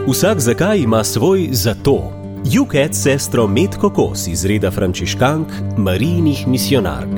Vsak zakaj ima svoj zato. UCAT sestro Metko Kos iz reda frančiškank Marijinih misijonark.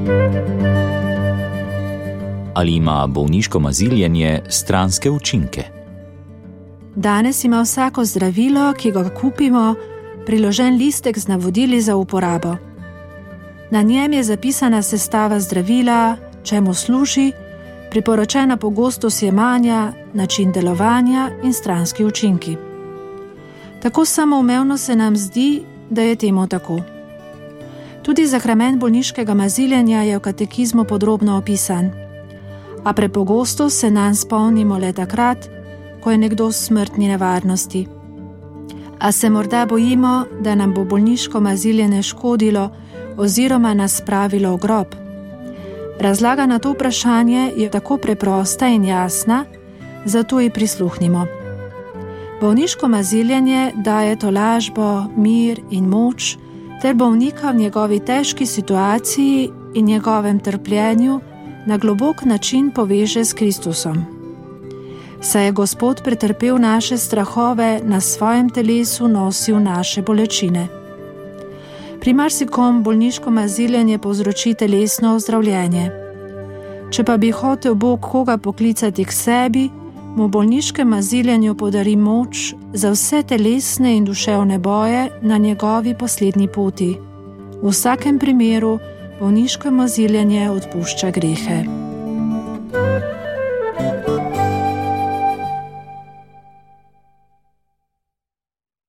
Ali ima bolniško maziljenje stranske učinke? Danes ima vsako zdravilo, ki ga kupimo, priložen listek z navodili za uporabo. Na njem je zapisana sestava zdravila, čemu služi, priporočena pogostost jemanja, način delovanja in stranski učinki. Tako samoumevno se nam zdi, da je temu tako. Tudi zakrament bolniškega maziljenja je v katekizmu podrobno opisan, a prepogosto se nanj spomnimo le takrat, ko je nekdo v smrtni nevarnosti. A se morda bojimo, da nam bo bolniško maziljenje škodilo oziroma nas spravilo v grob? Razlaga na to vprašanje je tako preprosta in jasna, zato ji prisluhnimo. Bolniško maziljenje daje tolažbo, mir in moč ter bolnika v njegovi težki situaciji in njegovem trpljenju na globok način poveže s Kristusom. Saj je Gospod pretrpel naše strahove, na svojem telesu nosil naše bolečine. Pri marsikom bolniško maziljenje povzroči telesno ozdravljenje. Če pa bi hotel Bog koga poklicati k sebi, mu bolniškem maziljenju podari moč za vse telesne in duševne boje na njegovi poslednji poti. V vsakem primeru bolniško maziljenje odpušča grehe.